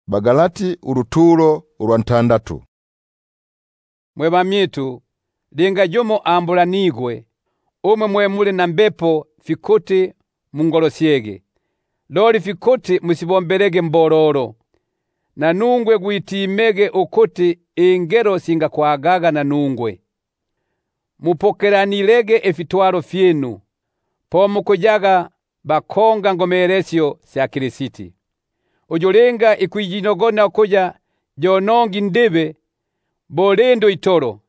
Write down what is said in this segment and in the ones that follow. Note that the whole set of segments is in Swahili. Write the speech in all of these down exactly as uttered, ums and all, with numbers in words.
Bagalati uruturo urwantandatu. Mwe bamyitu linga jomo ambulanigwe umwe mwe muli na mbepo fikuti mungolosyege loli fikuti musibombelege mbololo na nungwe gwitimege ukuti ingero singa kwagaga na nungwe mupokeranilege efitwaro fyenu po mukujaga bakonga ngomeresyo sya Kirisiti ujulenga ikwijinogona kuja jonongi ndibe bolendo itoro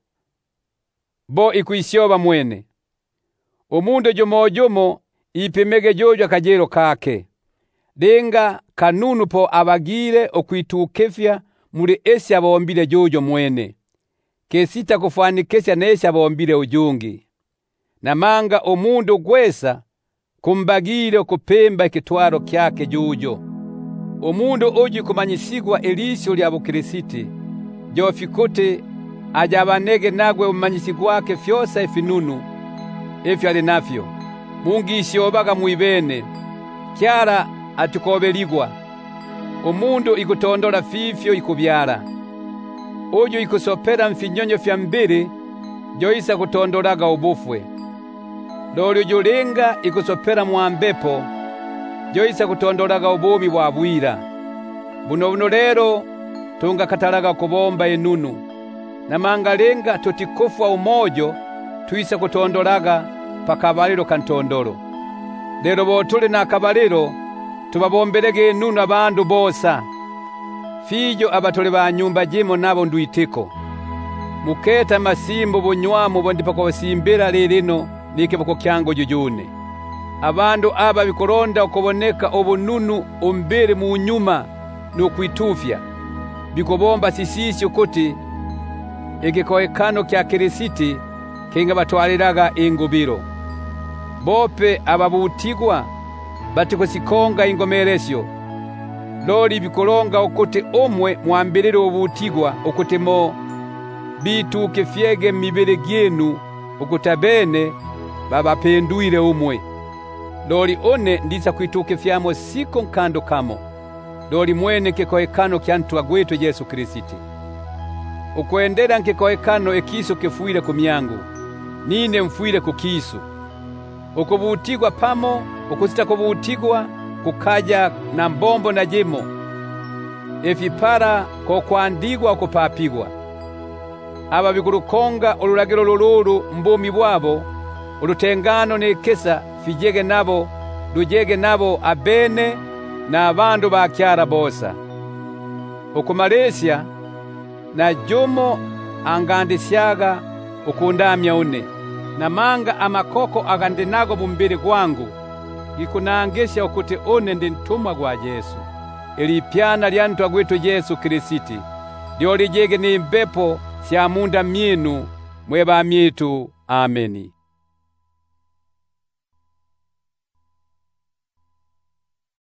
bo ikuisyoba mwene umundu jomojomo ipimege jojo akajero kake denga kanunu po abagire okwitukefya muri esi abombile jojo mwene kesita kufanikesya nesi abombile ujungi namanga umundu gwesa kumbagire okupemba ikitwaro kyake jojo umundu uji kumanyisigwa elisyo lya Bukirisiti jo fikuti ajabanege nagwe umanyisigwake fyosa efinunu efyo ali nafyo mungisyobaga muibene kyara atukobeligwa umundu ikutondola fifyo ikubyala uju ikusopera mfinyonyo fya mbiri joisa kutondolaga ubufwe loli ujulenga ikusopera mwambepo joisa kutondolaga ubumi bwa bwira buno buno lero tunga katalaga kubomba enunu na mangalenga tutikufwa umojo tuisa kutondolaga pakabaliro kantondolo lero botule na kabaliro tubabombelege enunu abandu bosa fijo abatole ba nyumba jimo nabo nduitiko muketa masimbo bunywamu bondipa kwa simbira lelino nikeboko kyango jujune abandu aba bikoronda ukuboneka obununu umbere mu nyuma nukwitufya bikobomba sisisi ukuti igikoekano kya Kirisiti kinga batwaliraga ingubiro bope ababutigwa batikusikonga ingomeresyo loli bikolonga ukuti omwe mwambirire obutigwa ukuti mo bituke fyege mibere gyenu ukutabene babapenduire umwe loli one ndisa kwituke fyamo siko nkando kamo loli mwene kikoekano kyantwa gwetu Yesu Kristi ukwendera nkikoekano ekiso kefuire kumyangu nine mfuire kukisu ukubutigwa pamo ukusita kubutigwa kukaja na mbombo na jimo efipara ko kwandigwa kupapigwa aba bikurukonga olulagiro lululu mbumi bwabo ulutengano nekesa fijege nabo lujege nabo abene na abandu bakyara bosa ukumalesya na jomo angandisyaga ukundamya une na manga amakoko agandinago mumbiri gwangu ikunangesya ukuti one ndi ntumwa gwa Yesu elipyana lyantwa gwetu Yesu Kristi lyo lijege ni mbepo sya munda myenu mweba myitu ameni.